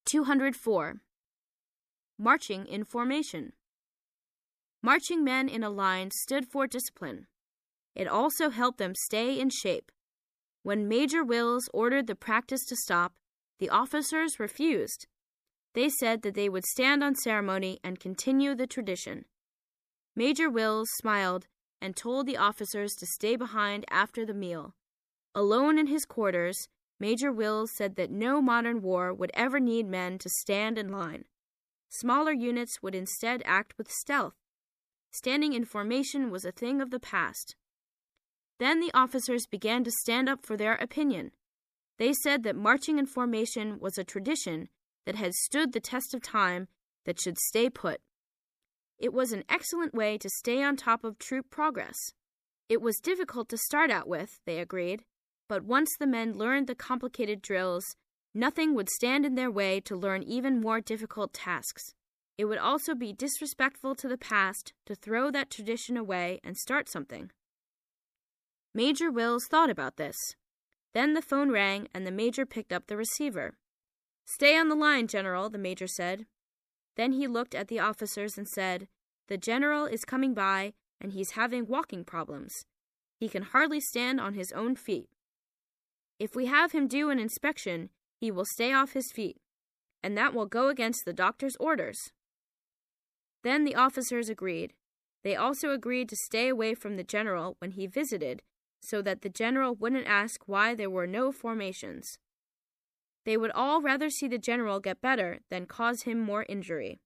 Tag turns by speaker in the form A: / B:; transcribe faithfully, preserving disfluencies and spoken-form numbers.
A: two hundred four. Marching in formation. Marching men in a line stood for discipline. It also helped them stay in shape. When Major Wills ordered the practice to stop, the officers refused. They said that they would stand on ceremony and continue the tradition. Major Wills smiled and told the officers to stay behind after the meal. Alone in his quarters, Major Wills said that no modern war would ever need men to stand in line. Smaller units would instead act with stealth. Standing in formation was a thing of the past. Then the officers began to stand up for their opinion. They said that marching in formation was a tradition that had stood the test of time that should stay put. It was an excellent way to stay on top of troop progress. It was difficult to start out with, they agreed, but once the men learned the complicated drills, nothing would stand in their way to learn even more difficult tasks. It would also be disrespectful to the past to throw that tradition away and start something. Major Wills thought about this. Then the phone rang and the major picked up the receiver. "Stay on the line, General," the major said. Then he looked at the officers and said, "The general is coming by and he's having walking problems. He can hardly stand on his own feet. If we have him do an inspection, he will stay off his feet, and that will go against the doctor's orders." Then the officers agreed. They also agreed to stay away from the general when he visited, so that the general wouldn't ask why there were no formations. They would all rather see the general get better than cause him more injury.